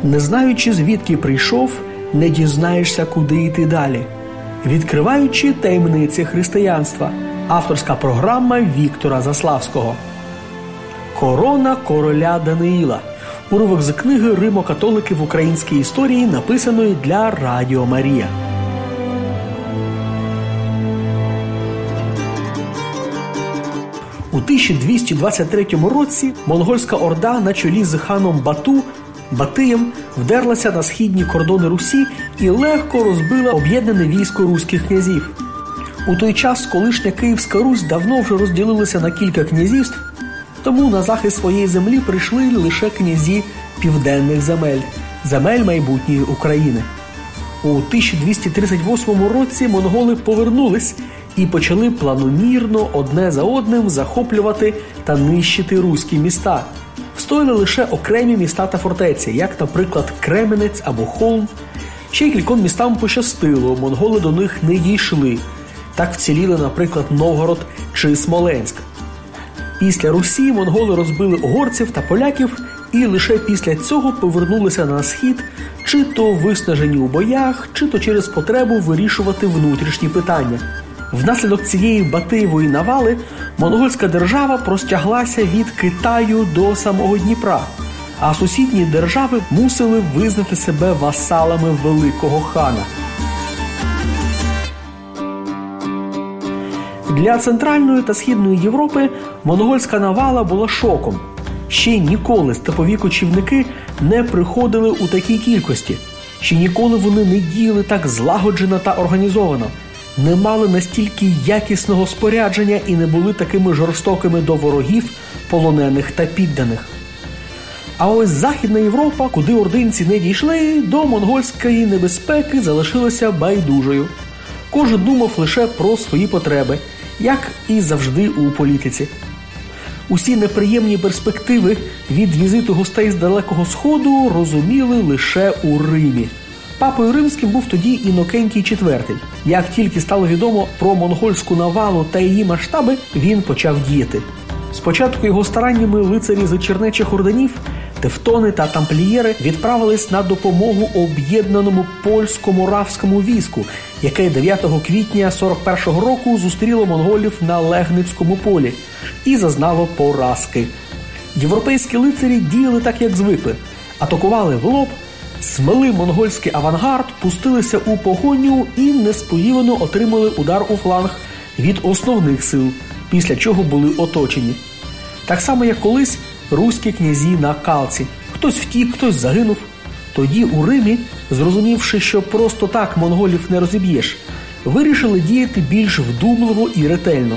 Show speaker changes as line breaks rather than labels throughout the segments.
Не знаючи, звідки прийшов, не дізнаєшся, куди йти далі. Відкриваючи таємниці християнства. Авторська програма Віктора Заславського. Корона короля Даниїла. Уривок з книги «Римо-католики в українській історії», написаної для Радіо Марія. У 1223 році монгольська орда на чолі з ханом Батиєм вдерлася на східні кордони Русі і легко розбила об'єднане військо руських князів. У той час колишня Київська Русь давно вже розділилася на кілька князівств, тому на захист своєї землі прийшли лише князі південних земель майбутньої України. У 1238 році монголи повернулись і почали планомірно одне за одним захоплювати та нищити руські міста. Встояли лише окремі міста та фортеці, як, наприклад, Кременець або Холм. Ще й кільком містам пощастило, монголи до них не дійшли. Так вціліли, наприклад, Новгород чи Смоленськ. Після Русі монголи розбили угорців та поляків і лише після цього повернулися на схід, чи то виснажені у боях, чи то через потребу вирішувати внутрішні питання. Внаслідок цієї Батиєвої навали монгольська держава простяглася від Китаю до самого Дніпра, а сусідні держави мусили визнати себе васалами великого хана. Для Центральної та Східної Європи монгольська навала була шоком. Ще ніколи степові кочівники не приходили у такій кількості. Ще ніколи вони не діяли так злагоджено та організовано, не мали настільки якісного спорядження і не були такими жорстокими до ворогів, полонених та підданих. А ось Західна Європа, куди ординці не дійшли, до монгольської небезпеки залишилася байдужою. Кожен думав лише про свої потреби, як і завжди у політиці. Усі неприємні перспективи від візиту гостей з Далекого Сходу розуміли лише у Римі. Папою римським був тоді Інокентій IV. Як тільки стало відомо про монгольську навалу та її масштаби, він почав діяти. Спочатку його стараннями лицарі з чернечих орденів, тевтони та тамплієри відправились на допомогу об'єднаному польсько-моравському війську, яке 9 квітня 41-го року зустріло монголів на Легницькому полі і зазнало поразки. Європейські лицарі діяли так, як звикли. Атакували в лоб, смели монгольський авангард, пустилися у погоню і несподівано отримали удар у фланг від основних сил, після чого були оточені. Так само, як колись руські князі на Калці. Хтось втік, хтось загинув. Тоді у Римі, зрозумівши, що просто так монголів не розіб'єш, вирішили діяти більш вдумливо і ретельно.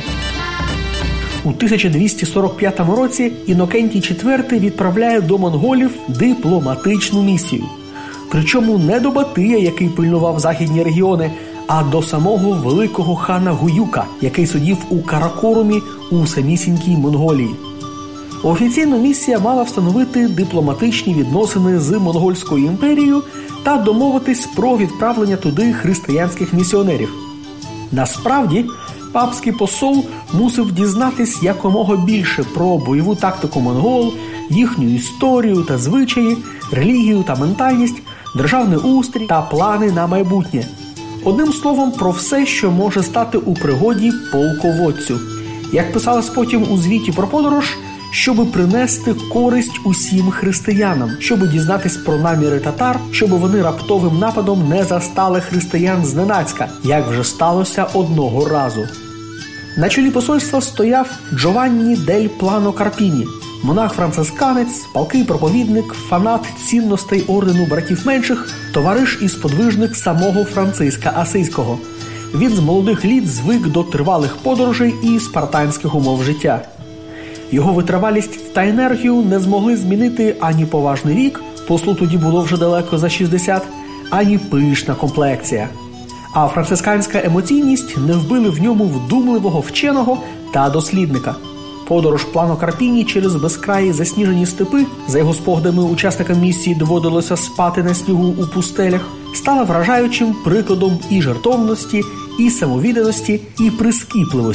У 1245 році Інокентій IV відправляє до монголів дипломатичну місію. Причому не до Батия, який пильнував західні регіони, а до самого великого хана Гуюка, який сидів у Каракорумі у самісінькій Монголії. Офіційна місія мала встановити дипломатичні відносини з Монгольською імперією та домовитись про відправлення туди християнських місіонерів. Насправді, папський посол мусив дізнатись якомога більше про бойову тактику монгол, їхню історію та звичаї, релігію та ментальність, державний устрій та плани на майбутнє. Одним словом, про все, що може стати у пригоді полководцю. Як писалось потім у звіті про подорож, щоби принести користь усім християнам, щоби дізнатись про наміри татар, щоби вони раптовим нападом не застали християн зненацька, як вже сталося одного разу. На чолі посольства стояв Джованні дель Плано Карпіні, монах-францисканець, палкий проповідник, фанат цінностей ордену братів менших, товариш і сподвижник самого Франциска Асизького. Він з молодих літ звик до тривалих подорожей і спартанських умов життя. Його витривалість та енергію не змогли змінити ані поважний вік, послу тоді було вже далеко за 60, ані пишна комплекція. А францисканська емоційність не вбили в ньому вдумливого вченого та дослідника. Подорож Плано Карпіні через безкраї засніжені степи, за його спогадами учасникам місії доводилося спати на снігу у пустелях, стала вражаючим прикладом і жертовності, і самовідданості, і прискіпливості,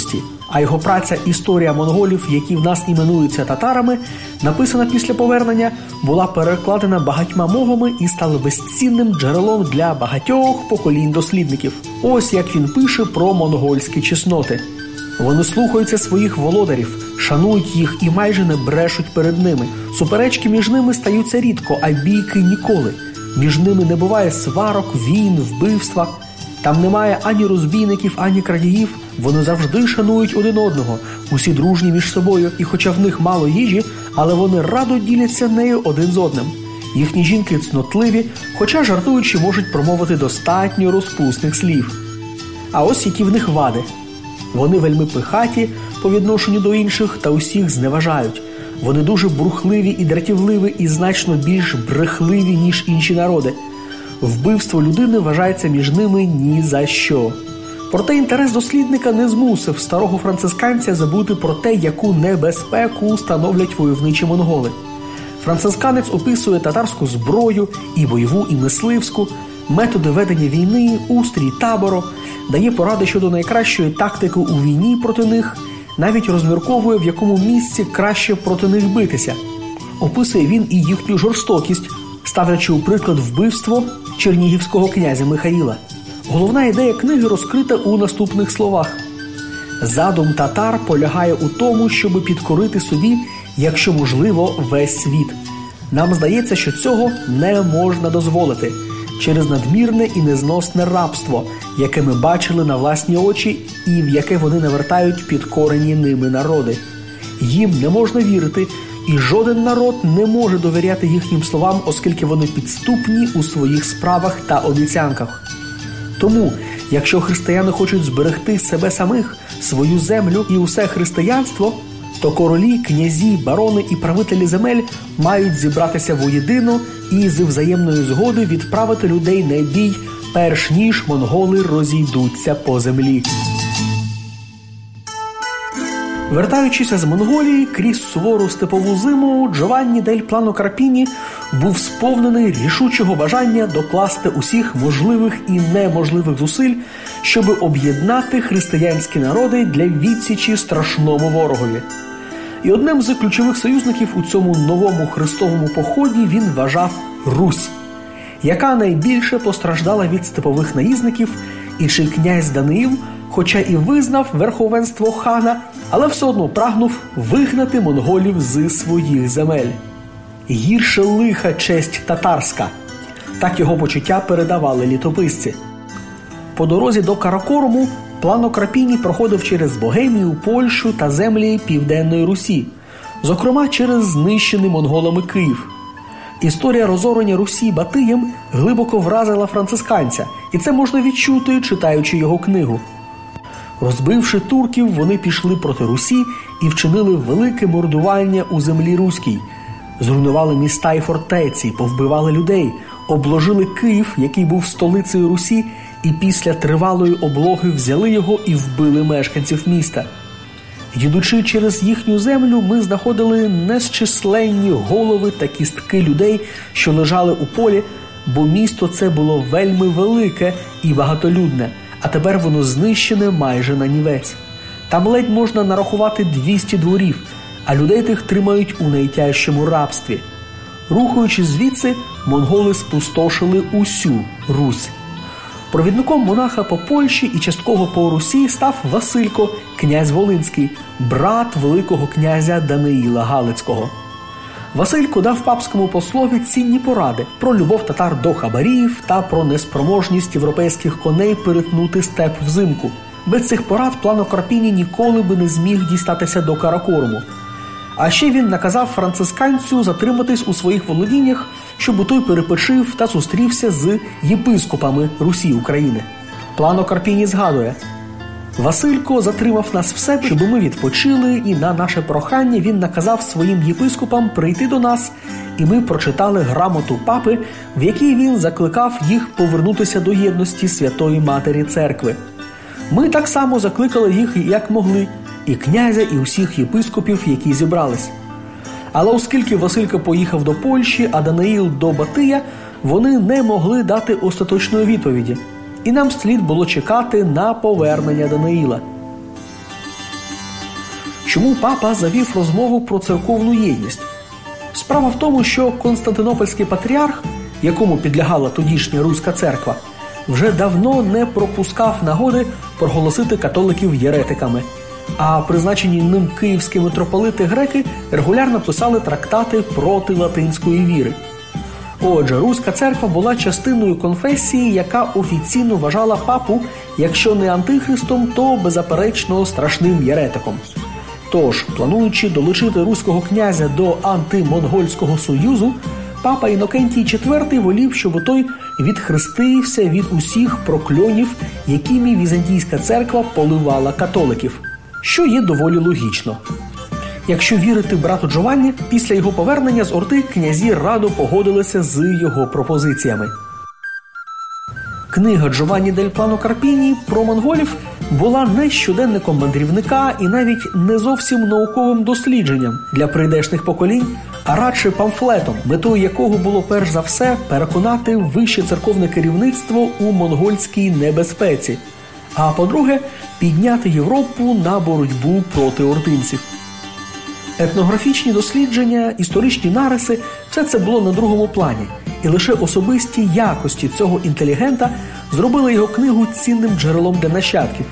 а його праця «Історія монголів, які в нас іменуються татарами», написана після повернення, була перекладена багатьма мовами і стала безцінним джерелом для багатьох поколінь дослідників. Ось як він пише про монгольські чесноти. Вони слухаються своїх володарів, шанують їх і майже не брешуть перед ними. Суперечки між ними стаються рідко, а бійки ніколи. Між ними не буває сварок, війн, вбивства. Там немає ані розбійників, ані крадіїв. Вони завжди шанують один одного, усі дружні між собою, і хоча в них мало їжі, але вони радо діляться нею один з одним. Їхні жінки цнотливі, хоча жартуючи можуть промовити достатньо розпусних слів. А ось які в них вади. Вони вельми пихаті по відношенню до інших та усіх зневажають. Вони дуже бурхливі і дратівливі і значно більш брехливі, ніж інші народи. Вбивство людини вважається між ними ні за що. Проте інтерес дослідника не змусив старого францисканця забути про те, яку небезпеку становлять войовничі монголи. Францисканець описує татарську зброю, і бойову, і мисливську, методи ведення війни, устрій табору, дає поради щодо найкращої тактики у війні проти них, навіть розмірковує, в якому місці краще проти них битися. Описує він і їхню жорстокість, ставлячи у приклад вбивство чернігівського князя Михаїла. Головна ідея книги розкрита у наступних словах. Задум татар полягає у тому, щоб підкорити собі, якщо можливо, весь світ. Нам здається, що цього не можна дозволити через надмірне і незносне рабство, яке ми бачили на власні очі і в яке вони навертають підкорені ними народи. Їм не можна вірити, і жоден народ не може довіряти їхнім словам, оскільки вони підступні у своїх справах та обіцянках. Тому, якщо християни хочуть зберегти себе самих, свою землю і усе християнство, то королі, князі, барони і правителі земель мають зібратися воєдино і з взаємної згоди відправити людей на бій, перш ніж монголи розійдуться по землі. Вертаючися з Монголії крізь сувору степову зиму, Джованні дель Плано Карпіні був сповнений рішучого бажання докласти усіх можливих і неможливих зусиль, щоб об'єднати християнські народи для відсічі страшному ворогові. І одним з ключових союзників у цьому новому хрестовому поході він вважав Русь, яка найбільше постраждала від степових наїзників, і чий князь Даниїл, хоча і визнав верховенство хана, але все одно прагнув вигнати монголів з своїх земель. Гірше лиха честь татарська. Так його почуття передавали літописці. По дорозі до Каракоруму Плано Карпіні проходив через Богемію, Польщу та землі Південної Русі, зокрема через знищений монголами Київ. Історія розорення Русі Батиєм глибоко вразила францисканця, і це можна відчути, читаючи його книгу. Розбивши турків, вони пішли проти Русі і вчинили велике мордування у землі руській. Зруйнували міста і фортеці, повбивали людей, обложили Київ, який був столицею Русі, і після тривалої облоги взяли його і вбили мешканців міста. Їдучи через їхню землю, ми знаходили незчисленні голови та кістки людей, що лежали у полі, бо місто це було вельми велике і багатолюдне, а тепер воно знищене майже нанівець. Там ледь можна нарахувати 200 дворів, а людей тих тримають у найтяжчому рабстві. Рухаючись звідси, монголи спустошили усю Русь. Провідником монаха по Польщі і частково по Русі став Василько, князь Волинський, брат великого князя Даниїла Галицького. Василько дав папському послові цінні поради про любов татар до хабарів та про неспроможність європейських коней перетнути степ взимку. Без цих порад Плано Карпіні ніколи би не зміг дістатися до Каракоруму. А ще він наказав францисканцю затриматись у своїх володіннях, щоб той перепочив та зустрівся з єпископами Русі України. Плано Карпіні згадує: «Василько затримав нас в себе, щоб ми відпочили, і на наше прохання він наказав своїм єпископам прийти до нас, і ми прочитали грамоту папи, в якій він закликав їх повернутися до єдності Святої Матері Церкви. Ми так само закликали їх, як могли, і князя, і усіх єпископів, які зібрались. Але оскільки Василько поїхав до Польщі, а Даниїл до Батия, вони не могли дати остаточної відповіді. І нам слід було чекати на повернення Даниїла». Чому папа завів розмову про церковну єдність? Справа в тому, що Константинопольський патріарх, якому підлягала тодішня Руська церква, вже давно не пропускав нагоди проголосити католиків єретиками, а призначені ним київські митрополити-греки регулярно писали трактати проти латинської віри. Отже, Руська церква була частиною конфесії, яка офіційно вважала папу, якщо не антихристом, то беззаперечно страшним єретиком. Тож, плануючи долучити руського князя до антимонгольського союзу, папа Інокентій IV волів, щоб той відхрестився від усіх прокльонів, якими візантійська церква поливала католиків. Що є доволі логічно. Якщо вірити брату Джованні, після його повернення з Орди князі радо погодилися з його пропозиціями. Книга Джованні дель Плано Карпіні про монголів була не щоденником мандрівника і навіть не зовсім науковим дослідженням для прийдешних поколінь, а радше памфлетом, метою якого було перш за все переконати вище церковне керівництво у монгольській небезпеці, а по-друге, підняти Європу на боротьбу проти ординців. Етнографічні дослідження, історичні нариси – все це було на другому плані, і лише особисті якості цього інтелігента зробили його книгу цінним джерелом для нащадків.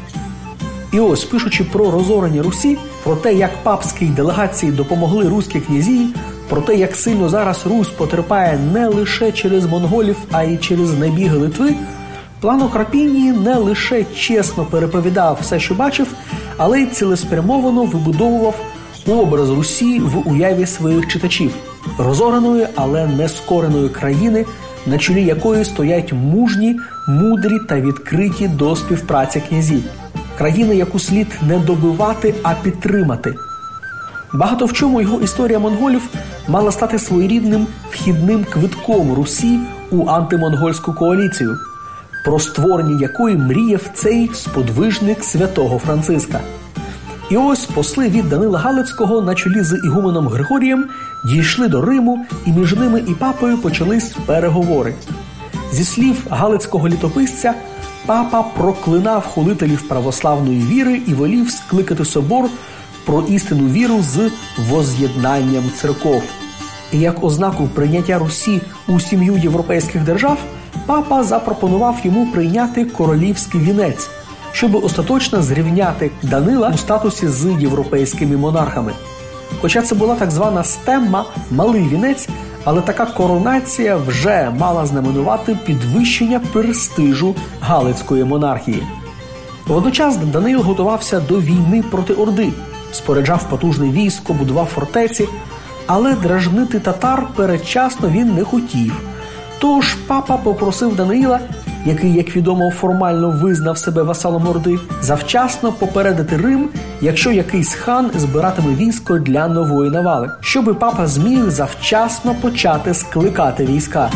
І ось, пишучи про розорення Русі, про те, як папській делегації допомогли руські князі, про те, як сильно зараз Русь потерпає не лише через монголів, а й через набіги Литви, Плано Карпіні не лише чесно переповідав все, що бачив, але й цілеспрямовано вибудовував образ Русі в уяві своїх читачів, розореної, але не скореної країни, на чолі якої стоять мужні, мудрі та відкриті до співпраці князі. Країни, яку слід не добивати, а підтримати. Багато в чому його історія монголів мала стати своєрідним вхідним квитком Русі у антимонгольську коаліцію, про створення якої мріяв цей сподвижник святого Франциска. І ось посли від Данила Галицького на чолі з ігуменом Григорієм дійшли до Риму, і між ними і папою почались переговори. Зі слів галицького літописця, папа проклинав хулителів православної віри і волів скликати собор про істинну віру з воз'єднанням церков. І як ознаку прийняття Русі у сім'ю європейських держав, папа запропонував йому прийняти королівський вінець, щоб остаточно зрівняти Данила у статусі з європейськими монархами. Хоча це була так звана стемма, малий вінець, але така коронація вже мала знаменувати підвищення престижу галицької монархії. Водночас Даниїл готувався до війни проти Орди, споряджав потужне військо, будував фортеці, але дражнити татар передчасно він не хотів. Тож папа попросив Даниїла, який, як відомо, формально визнав себе васалом Орди, завчасно попередити Рим, якщо якийсь хан збиратиме військо для нової навали, щоби папа зміг завчасно почати скликати війська.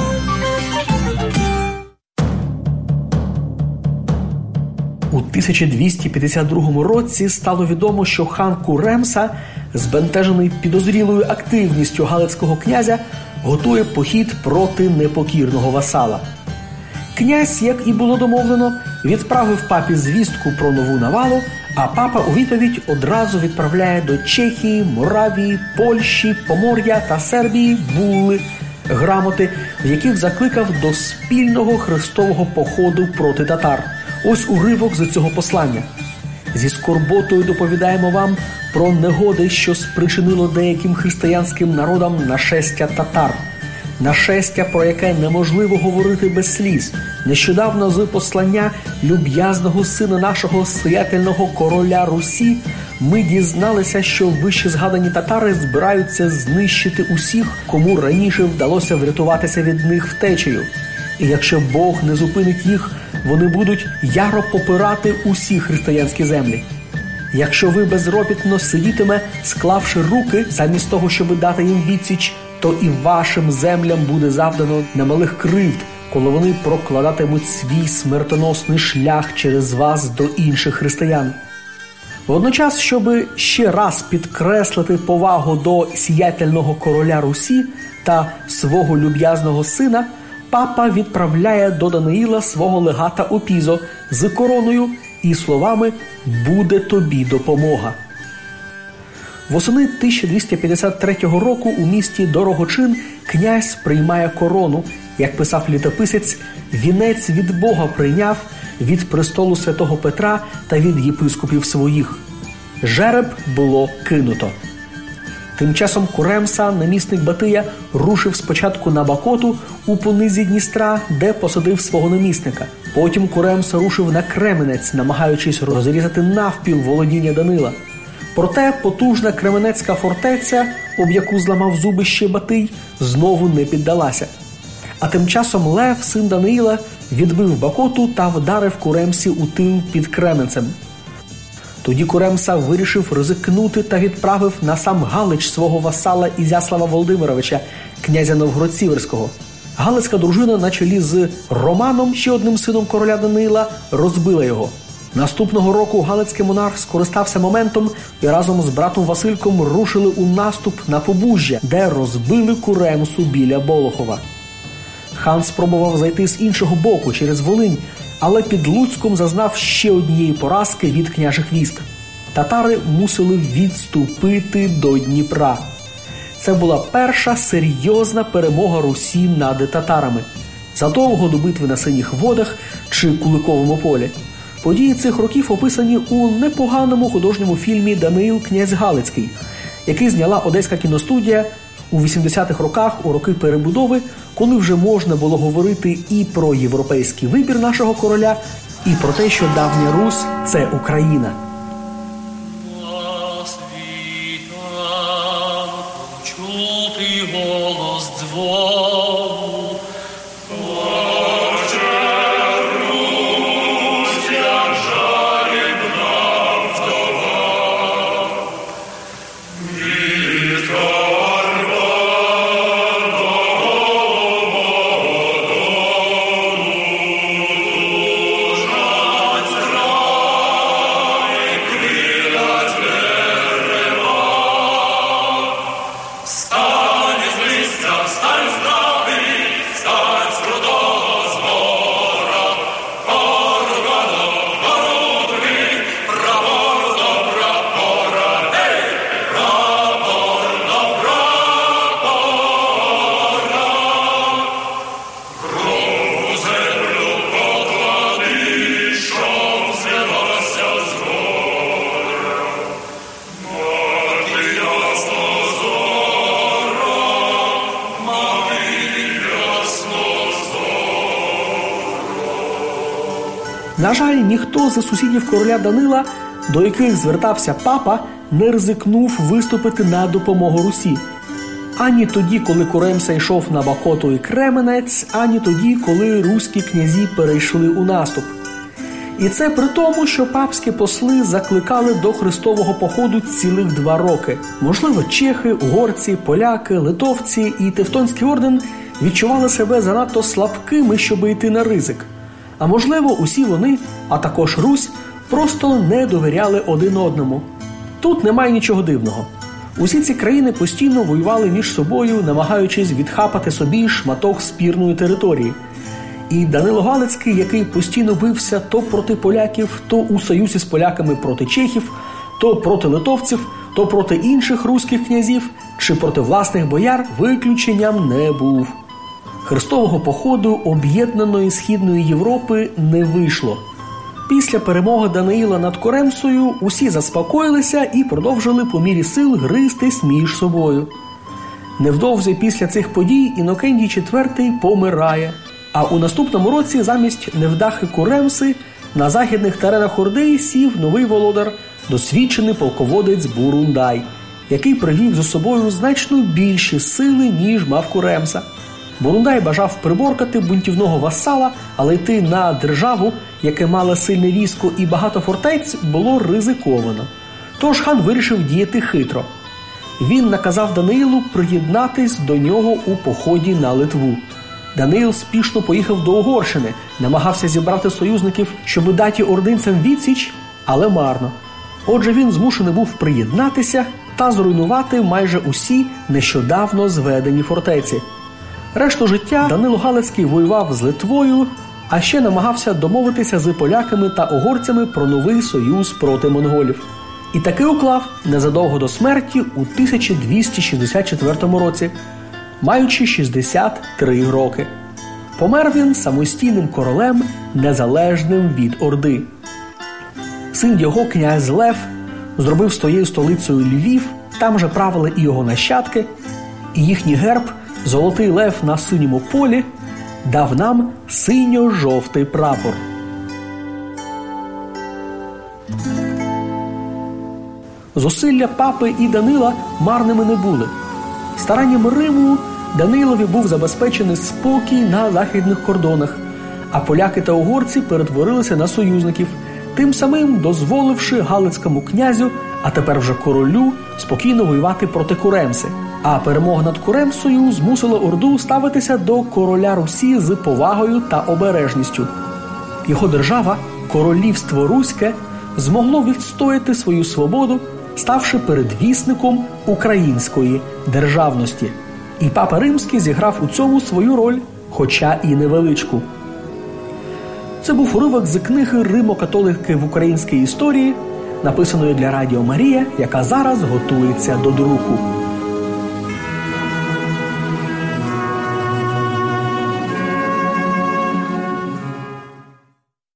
У 1252 році стало відомо, що хан Куремса, збентежений підозрілою активністю галицького князя, готує похід проти непокірного васала. Князь, як і було домовлено, відправив папі звістку про нову навалу, а папа у відповідь одразу відправляє до Чехії, Моравії, Польщі, Помор'я та Сербії булли, грамоти, в яких закликав до спільного хрестового походу проти татар. Ось уривок з цього послання. Зі скорботою доповідаємо вам про негоди, що спричинило деяким християнським народам нашестя татар. Нашестя, про яке неможливо говорити без сліз. Нещодавно з послання люб'язного сина нашого сиятельного короля Русі ми дізналися, що вище згадані татари збираються знищити усіх, кому раніше вдалося врятуватися від них втечею. І якщо Бог не зупинить їх, вони будуть яро попирати усі християнські землі. Якщо ви безропітно сидітиме, склавши руки, замість того, щоб дати їм відсіч, то і вашим землям буде завдано немалих кривд, коли вони прокладатимуть свій смертоносний шлях через вас до інших християн. Водночас, щоб ще раз підкреслити повагу до сіятельного короля Русі та свого люб'язного сина, папа відправляє до Даниїла свого легата Опізо з короною і словами «Буде тобі допомога». Восени 1253 року у місті Дорогочин князь приймає корону. Як писав літописець, вінець від Бога прийняв від престолу святого Петра та від єпископів своїх. Жереб було кинуто. Тим часом Куремса, намісник Батия, рушив спочатку на Бакоту у понизі Дністра, де посадив свого намісника. Потім Куремса рушив на Кременець, намагаючись розрізати навпіл володіння Данила. Проте потужна Кременецька фортеця, об яку зламав зуби ще Батий, знову не піддалася. А тим часом Лев, син Даниїла, відбив Бакоту та вдарив Куремсі у тил під Кременцем. Тоді Куремса вирішив ризикнути та відправив на сам Галич свого васала Ізяслава Володимировича, князя Новгород-Сіверського. Галицька дружина на чолі з Романом, ще одним сином короля Даниїла, розбила його. Наступного року галицький монарх скористався моментом і разом з братом Васильком рушили у наступ на Побужжя, де розбили Куремсу біля Болохова. Хан спробував зайти з іншого боку, через Волинь, але під Луцьком зазнав ще однієї поразки від княжих військ. Татари мусили відступити до Дніпра. Це була перша серйозна перемога Русі над татарами. Задовго до битви на Синіх водах чи Куликовому полі. Події цих років описані у непоганому художньому фільмі «Даниїл, князь Галицький», який зняла Одеська кіностудія у 80-х роках, у роки перебудови, коли вже можна було говорити і про європейський вибір нашого короля, і про те, що давня Русь – це Україна.
Чути голос дзвону,
На жаль, ніхто з сусідів короля Данила, до яких звертався папа, не ризикнув виступити на допомогу Русі. Ані тоді, коли Куремса йшов на Бакоту і Кременець, ані тоді, коли руські князі перейшли у наступ. І це при тому, що папські посли закликали до хрестового походу цілих 2 роки. Можливо, чехи, угорці, поляки, литовці і Тевтонський орден відчували себе занадто слабкими, щоб йти на ризик. А можливо, усі вони, а також Русь, просто не довіряли один одному. Тут немає нічого дивного. Усі ці країни постійно воювали між собою, намагаючись відхапати собі шматок спірної території. І Данило Галицький, який постійно бився то проти поляків, то у союзі з поляками проти чехів, то проти литовців, то проти інших руських князів, чи проти власних бояр, виключенням не був. Хрестового походу об'єднаної Східної Європи не вийшло. Після перемоги Даниїла над Куремсою усі заспокоїлися і продовжили по мірі сил гристись між собою. Невдовзі після цих подій Інокентій IV помирає, а у наступному році замість невдахи Куремси на західних теренах Орди сів новий володар, досвідчений полководець Бурундай, який привів за собою значно більші сили, ніж мав Куремса. Бурундай бажав приборкати бунтівного васала, але йти на державу, яке мало сильне військо і багато фортець, було ризиковано. Тож хан вирішив діяти хитро. Він наказав Даниїлу приєднатись до нього у поході на Литву. Даниїл спішно поїхав до Угорщини, намагався зібрати союзників, щоб дати ординцям відсіч, але марно. Отже, він змушений був приєднатися та зруйнувати майже усі нещодавно зведені фортеці. Решту життя Данило Галицький воював з Литвою, а ще намагався домовитися з поляками та угорцями про новий союз проти монголів. І таки уклав незадовго до смерті у 1264 році, маючи 63 роки. Помер він самостійним королем, незалежним від Орди. Син його, князь Лев, зробив своєю столицею Львів, там же правили і його нащадки, і їхній герб, золотий лев на синьому полі, дав нам синьо-жовтий прапор. Зусилля папи і Данила марними не були. Старанням Риму Данилові був забезпечений спокій на західних кордонах, а поляки та угорці перетворилися на союзників, тим самим дозволивши галицькому князю, а тепер вже королю, спокійно воювати проти Куремси. А перемога над Куремсою змусила Орду ставитися до короля Русі з повагою та обережністю. Його держава, королівство Руське, змогло відстояти свою свободу, ставши передвісником української державності. І Папа Римський зіграв у цьому свою роль, хоча і невеличку. Це був уривок з книги «Римо-католики в українській історії», написаної для Радіо Марія, яка зараз готується до друку.